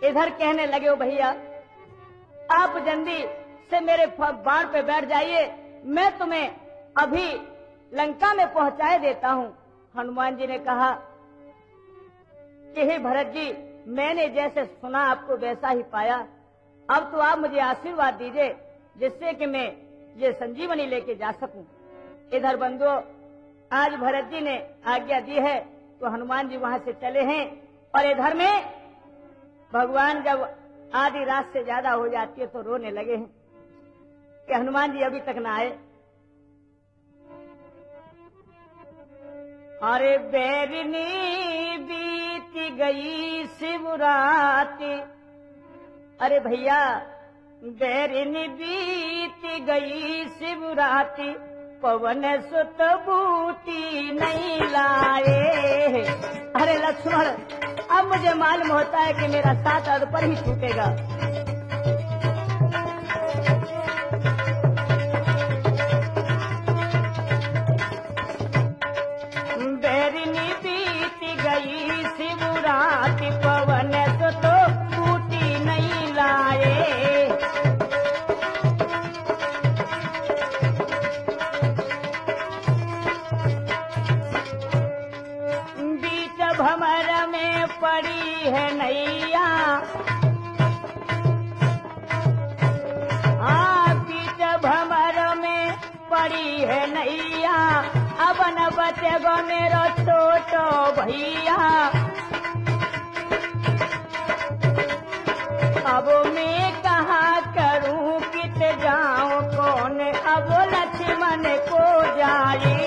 इधर कहने लगे हो भैया आप जल्दी से मेरे बाण पे बैठ जाइए, मैं तुम्हें अभी लंका में पहुंचाए देता हूँ। हनुमान जी ने कहा कि हे भरत जी, मैंने जैसे सुना आपको वैसा ही पाया, अब तो आप मुझे आशीर्वाद दीजिए जिससे कि मैं ये संजीवनी लेके जा सकूं। इधर बंधुओं, आज भरत जी ने आज्ञा दी है तो हनुमान जी वहां से चले हैं, और इधर में भगवान जब आधी रात से ज्यादा हो जाती है तो रोने लगे हैं कि हनुमान जी अभी तक ना आए। अरे बैरनी बीती गई शिवरात्रि, अरे भैया बैरनी बीती गई शिवरात्रि, पवन सुत बूटी नहीं लाए। अरे लक्ष्मण, अब मुझे मालूम होता है कि मेरा साथ अर्ध पर ही छूटेगा। बैरनी बीती गई शिवरात्रि, पवन सुत बूटी नहीं लाए। भमर में पड़ी है नैया, बीच भमर में पड़ी है नैया, अब न बचेगा मेरा छोटो भैया। अब मैं कहाँ करूं कित जाऊं, कौन अब लक्ष्मण को जाए।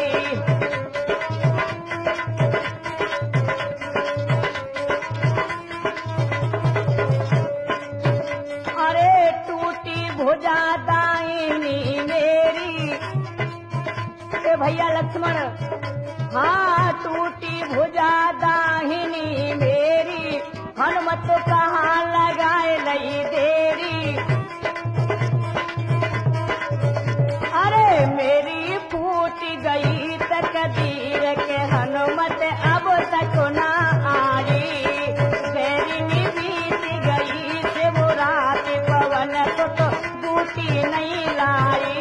भुजा दाहिनी मेरी, भैया लक्ष्मण, हाँ टूटी भुजा दाहिनी मेरी, हनुमत कहाँ लगाए नहीं देरी। अरे मेरी फूट गई तकदीर के हनुमत अब तक ना आई। बैरनी बीत गई शिवरात्रि, पवन सुत बूटी नहीं लाई।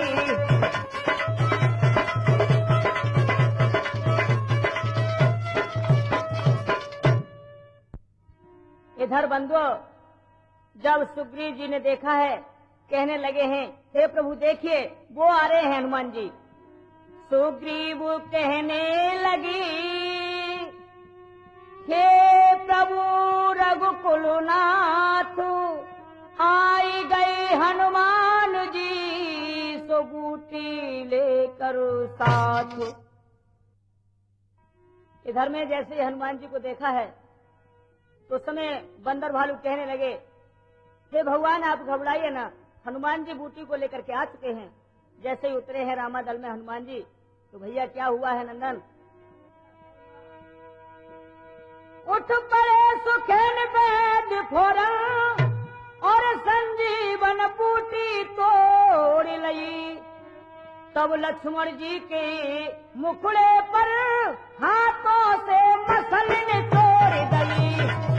इधर बंधुओं, जब सुग्रीव जी ने देखा है, कहने लगे हैं हे प्रभु देखिए वो आ रहे हैं हनुमान जी। सुग्रीव कहने लगी हे प्रभु रघुकुलनाथ, आई गए हनुमान जी, सो बूटी लेकर साथ। इधर में जैसे हनुमान जी को देखा है तो समय बंदर भालू कहने लगे हे भगवान आप घबराइए ना, हनुमान जी बूटी को लेकर के आ चुके हैं। जैसे ही उतरे हैं रामा दल में हनुमान जी, तो भैया क्या हुआ है नंदन। उठ पड़े सुखेन वैद्य फोरा, और संजीवन बूटी तोड़ लई। तब लक्ष्मण जी के मुखड़े पर हाथों से मसल ने तोड़ दई।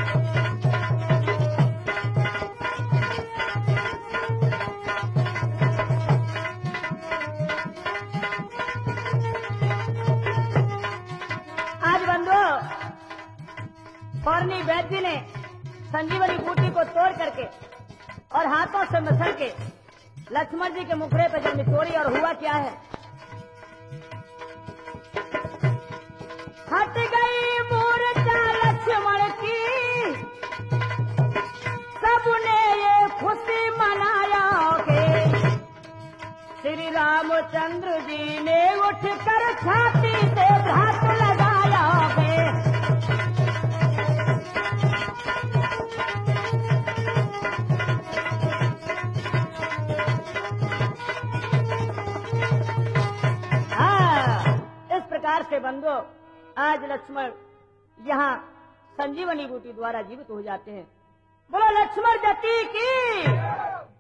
आज बंधुओं, फौरनी वैद्य ने संजीवनी बूटी को तोड़ करके और हाथों से मसल के लक्ष्मण जी के मुखड़े पर जब निचोड़ी, और हुआ क्या है, हट गई मूर्छा लक्ष्मण की, सबने ये खुशी मनाया के श्री रामचंद्र जी ने उठकर छाती से घात लगाया के। से बंधो आज लक्ष्मण यहाँ संजीवनी बूटी द्वारा जीवित हो जाते हैं। बोलो लक्ष्मण जति की।